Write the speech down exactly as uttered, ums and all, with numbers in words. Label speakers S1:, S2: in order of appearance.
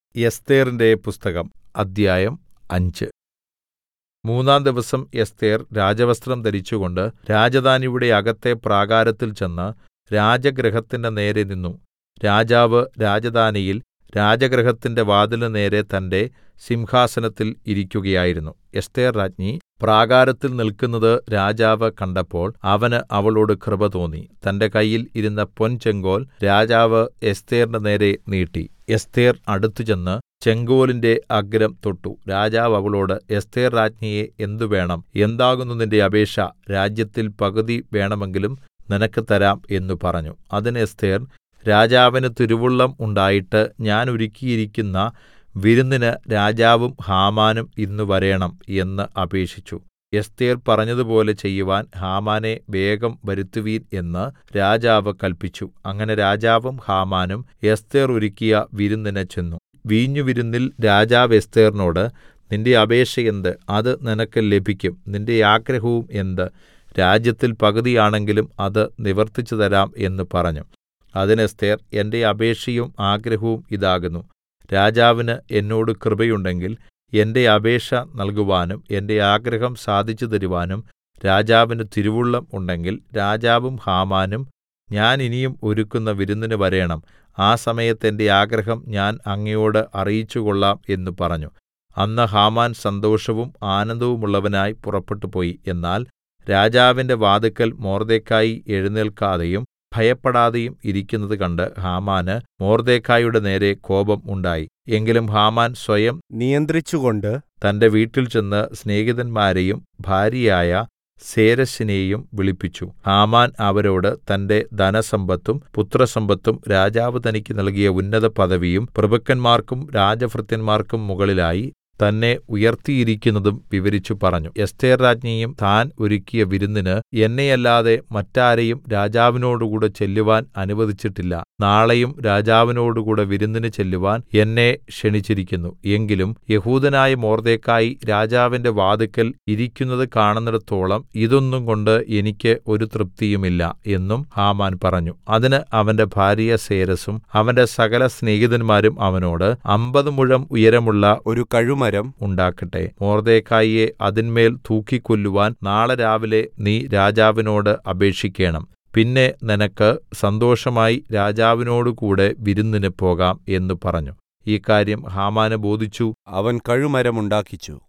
S1: എസ്ഥേറിന്റെ പുസ്തകം അദ്ധ്യായം അഞ്ച്. മൂന്നാം ദിവസം എസ്ഥേർ രാജവസ്ത്രം ധരിച്ചുകൊണ്ട് രാജധാനിയുടെ അകത്തെ പ്രാകാരത്തിൽ ചെന്ന് രാജഗൃഹത്തിന്റെ നേരെ നിന്നു. രാജാവ് രാജധാനിയിൽ രാജഗൃഹത്തിന്റെ വാതിലിന് നേരെ തന്റെ സിംഹാസനത്തിൽ ഇരിക്കുകയായിരുന്നു. എസ്ഥേർ രാജ്ഞി പ്രാകാരത്തിൽ നില്ക്കുന്നത് രാജാവ് കണ്ടപ്പോൾ അവന് അവളോട് കൃപ തോന്നി. തന്റെ കയ്യിൽ ഇരുന്ന പൊൻചെങ്കോൽ രാജാവ് എസ്ഥേറിന്റെ നേരെ നീട്ടി. എസ്ഥേർ അടുത്തുചെന്ന് ചെങ്കോലിന്റെ അഗ്രം തൊട്ടു. രാജാവ് അവളോട്, എസ്ഥേർ രാജ്ഞിയേ, എന്ത് വേണം? എന്താകുന്നു നിന്റെ അപേക്ഷ? രാജ്യത്തിൽ പകുതി വേണമെങ്കിലും നിനക്ക് തരാം എന്ന് പറഞ്ഞു. അതിന് എസ്ഥേർ, രാജാവിന് തിരുവുള്ളം ഉണ്ടായിട്ട് ഞാൻ ഒരുക്കിയിരിക്കുന്ന വിരുന്നിന് രാജാവും ഹാമാനും ഇന്ന് വരേണം എന്ന് അപേക്ഷിച്ചു. എസ്ഥേർ പറഞ്ഞതുപോലെ ചെയ്യുവാൻ ഹാമാനെ വേഗം വരുത്തുവീൻ എന്ന് രാജാവ് കല്പിച്ചു. അങ്ങനെ രാജാവും ഹാമാനും എസ്ഥേർ ഒരുക്കിയ വിരുന്നിന് ചെന്നു. വീഞ്ഞുവിരുന്നിൽ രാജാവ് എസ്ഥേറിനോട്, നിന്റെ അപേക്ഷ എന്ത്? അത് നിനക്ക് ലഭിക്കും. നിന്റെ ആഗ്രഹവും എന്ത്? രാജ്യത്തിൽ പകുതിയാണെങ്കിലും അത് നിവർത്തിച്ചു തരാം എന്ന് പറഞ്ഞു. അതിന് എസ്ഥേർ, എന്റെ അപേക്ഷയും ആഗ്രഹവും ഇതാകുന്നു. രാജാവിന് എന്നോട് കൃപയുണ്ടെങ്കിൽ എന്റെ അപേക്ഷ നൽകുവാനും എന്റെ ആഗ്രഹം സാധിച്ചു തരുവാനും രാജാവിന് തിരുവുള്ളം ഉണ്ടെങ്കിൽ രാജാവും ഹാമാനും ഞാൻ ഇനിയും ഒരുക്കുന്ന വിരുന്നിന് വരേണം. ആ സമയത്ത് എന്റെ ആഗ്രഹം ഞാൻ അങ്ങയോട് അറിയിച്ചുകൊള്ളാം എന്ന് പറഞ്ഞു. അന്ന് ഹാമാൻ സന്തോഷവും ആനന്ദവുമുള്ളവനായി പുറപ്പെട്ടുപോയി. എന്നാൽ രാജാവിന്റെ വാതിൽക്കൽ മൊർദെഖായി എഴുന്നേൽക്കാതെയും ഭയപ്പെടാതെയും ഇരിക്കുന്നത് കണ്ട് ഹാമാന് മൊർദെഖായിയുടെ നേരെ കോപം ഉണ്ടായി. എങ്കിലും ഹാമാൻ സ്വയം നിയന്ത്രിച്ചുകൊണ്ട് തന്റെ വീട്ടിൽ ചെന്ന് സ്നേഹിതന്മാരെയും ഭാര്യയായ സേരെശിനെയും വിളിപ്പിച്ചു. ഹാമാൻ അവരോട് തന്റെ ധനസമ്പത്തും പുത്രസമ്പത്തും രാജാവ് തനിക്ക് നൽകിയ ഉന്നതപദവിയും പ്രഭുക്കന്മാർക്കും രാജഭൃത്യന്മാർക്കും മുകളിലായി തന്നെ ഉയർത്തിയിരിക്കുന്നതും വിവരിച്ചു പറഞ്ഞു. എസ്ഥേർ രാജ്ഞിയും താൻ ഒരുക്കിയ വിരുന്നിന് എന്നെയല്ലാതെ മറ്റാരെയും രാജാവിനോടുകൂടെ ചെല്ലുവാൻ അനുവദിച്ചിട്ടില്ല. നാളെയും രാജാവിനോടുകൂടെ വിരുന്നിന് ചെല്ലുവാൻ എന്നെ ക്ഷണിച്ചിരിക്കുന്നു. എങ്കിലും യെഹൂദനായ മൊർദെഖായി രാജാവിന്റെ വാതിൽക്കൽ ഇരിക്കുന്നത് കാണുന്നിടത്തോളം ഇതൊന്നും കൊണ്ട് എനിക്ക് ഒരു തൃപ്തിയുമില്ല എന്നും ഹാമാൻ പറഞ്ഞു. അതിന് അവന്റെ ഭാര്യ സേരെശും അവന്റെ സകല സ്നേഹിതന്മാരും അവനോട്, അമ്പത് മുഴം ഉയരമുള്ള ഒരു കഴുമരം ഉണ്ടാക്കട്ടെ. മൊർദെഖായിയെ അതിന്മേൽ തൂക്കിക്കൊല്ലുവാൻ നാളെ രാവിലെ നീ രാജാവിനോട് അപേക്ഷിക്കേണം. പിന്നെ നിനക്ക് സന്തോഷമായി രാജാവിനോടുകൂടെ വിരുന്നിന് പോകാം എന്ന് പറഞ്ഞു. ഈ കാര്യം ഹാമാന് ബോധിച്ചു. അവൻ കഴുമരം ഉണ്ടാക്കിച്ചു.